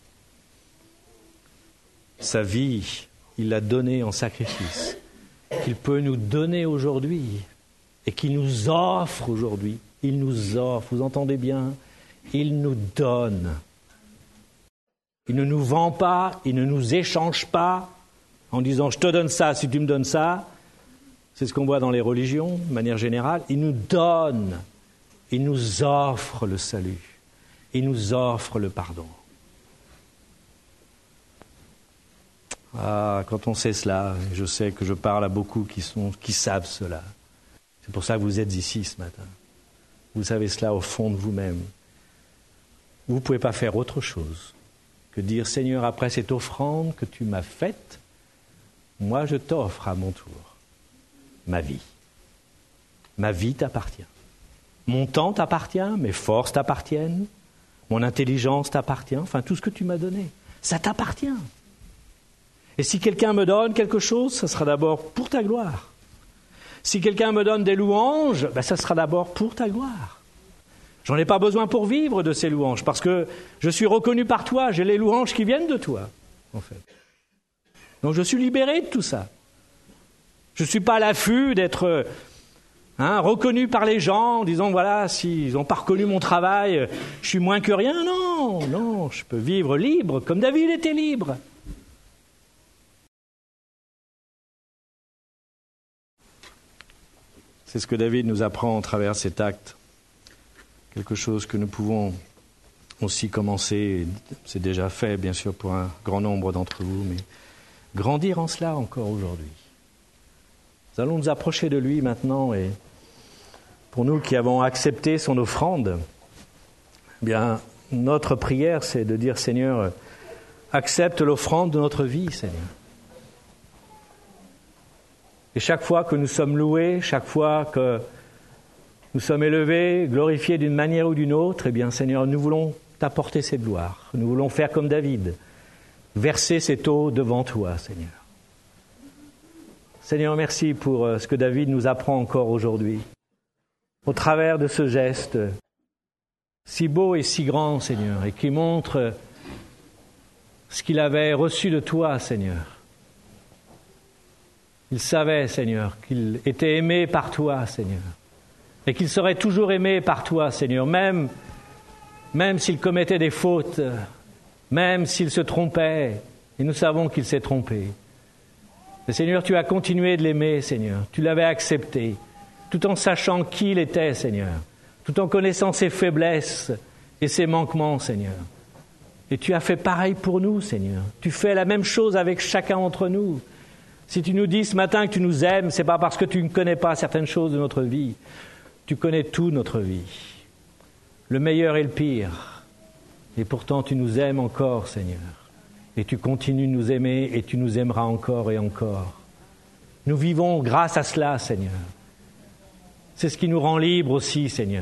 sa vie, il l'a donnée en sacrifice, qu'il peut nous donner aujourd'hui et qu'il nous offre aujourd'hui. Il nous offre, vous entendez bien, il nous donne. Il ne nous vend pas, il ne nous échange pas en disant « je te donne ça si tu me donnes ça ». C'est ce qu'on voit dans les religions, de manière générale. Il nous donne, il nous offre le salut, il nous offre le pardon. Ah, quand on sait cela, je sais que je parle à beaucoup qui, sont, qui savent cela. C'est pour ça que vous êtes ici ce matin. Vous savez cela au fond de vous-même. Vous ne pouvez pas faire autre chose que dire, Seigneur, après cette offrande que tu m'as faite, moi je t'offre à mon tour ma vie. Ma vie t'appartient. Mon temps t'appartient, mes forces t'appartiennent, mon intelligence t'appartient, enfin tout ce que tu m'as donné, ça t'appartient. Et si quelqu'un me donne quelque chose, ça sera d'abord pour ta gloire. Si quelqu'un me donne des louanges, ben ça sera d'abord pour ta gloire. J'en ai pas besoin pour vivre de ces louanges, parce que je suis reconnu par toi, j'ai les louanges qui viennent de toi, en fait. Donc je suis libéré de tout ça. Je ne suis pas à l'affût d'être hein, reconnu par les gens, en disant voilà, s'ils n'ont pas reconnu mon travail, je suis moins que rien. Non, non, je peux vivre libre, comme David était libre. C'est ce que David nous apprend à travers cet acte. Quelque chose que nous pouvons aussi commencer, c'est déjà fait bien sûr pour un grand nombre d'entre vous, mais grandir en cela encore aujourd'hui. Nous allons nous approcher de lui maintenant et pour nous qui avons accepté son offrande, eh bien, notre prière c'est de dire Seigneur, accepte l'offrande de notre vie, Seigneur. Et chaque fois que nous sommes loués, chaque fois que nous sommes élevés, glorifiés d'une manière ou d'une autre, eh bien Seigneur, nous voulons t'apporter cette gloire. Nous voulons faire comme David, verser cette eau devant toi, Seigneur. Seigneur, merci pour ce que David nous apprend encore aujourd'hui. Au travers de ce geste si beau et si grand, Seigneur, et qui montre ce qu'il avait reçu de toi, Seigneur. Il savait, Seigneur, qu'il était aimé par toi, Seigneur, et qu'il serait toujours aimé par toi, Seigneur, même, même s'il commettait des fautes, même s'il se trompait, et nous savons qu'il s'est trompé. Mais Seigneur, tu as continué de l'aimer, Seigneur. Tu l'avais accepté, tout en sachant qui il était, Seigneur, tout en connaissant ses faiblesses et ses manquements, Seigneur. Et tu as fait pareil pour nous, Seigneur. Tu fais la même chose avec chacun d'entre nous. Si tu nous dis ce matin que tu nous aimes, c'est pas parce que tu ne connais pas certaines choses de notre vie. Tu connais toute notre vie, le meilleur et le pire. Et pourtant, tu nous aimes encore, Seigneur. Et tu continues de nous aimer et tu nous aimeras encore et encore. Nous vivons grâce à cela, Seigneur. C'est ce qui nous rend libres aussi, Seigneur.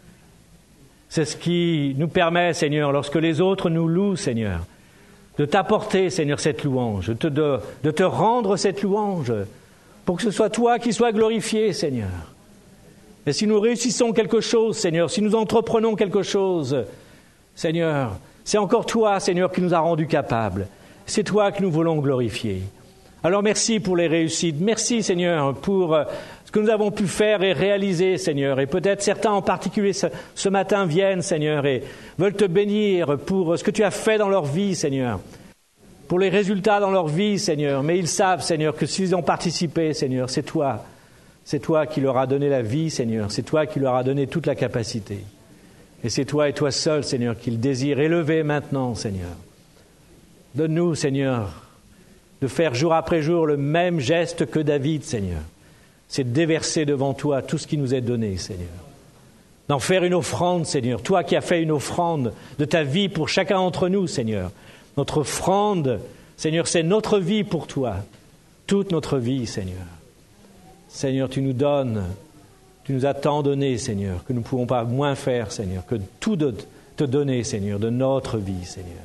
C'est ce qui nous permet, Seigneur, lorsque les autres nous louent, Seigneur, de t'apporter, Seigneur, cette louange, de, de, de te rendre cette louange, pour que ce soit toi qui sois glorifié, Seigneur. Et si nous réussissons quelque chose, Seigneur, si nous entreprenons quelque chose, Seigneur, c'est encore toi, Seigneur, qui nous a rendus capables. C'est toi que nous voulons glorifier. Alors merci pour les réussites. Merci, Seigneur, pour ce que nous avons pu faire et réaliser, Seigneur. Et peut-être certains en particulier ce, ce matin viennent, Seigneur, et veulent te bénir pour ce que tu as fait dans leur vie, Seigneur. Pour les résultats dans leur vie, Seigneur. Mais ils savent, Seigneur, que s'ils ont participé, Seigneur, c'est toi. C'est toi qui leur as donné la vie, Seigneur. C'est toi qui leur as donné toute la capacité. Et c'est toi et toi seul, Seigneur, qu'ils désirent élever maintenant, Seigneur. Donne-nous, Seigneur, de faire jour après jour le même geste que David, Seigneur. C'est de déverser devant toi tout ce qui nous est donné, Seigneur. D'en faire une offrande, Seigneur. Toi qui as fait une offrande de ta vie pour chacun d'entre nous, Seigneur. Notre offrande, Seigneur, c'est notre vie pour toi. Toute notre vie, Seigneur. Seigneur, tu nous donnes... Tu nous as tant donné, Seigneur, que nous ne pouvons pas moins faire, Seigneur, que tout de te donner, Seigneur, de notre vie, Seigneur.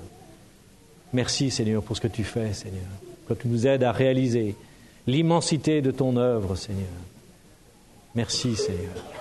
Merci, Seigneur, pour ce que tu fais, Seigneur, quand tu nous aides à réaliser l'immensité de ton œuvre, Seigneur. Merci, Seigneur.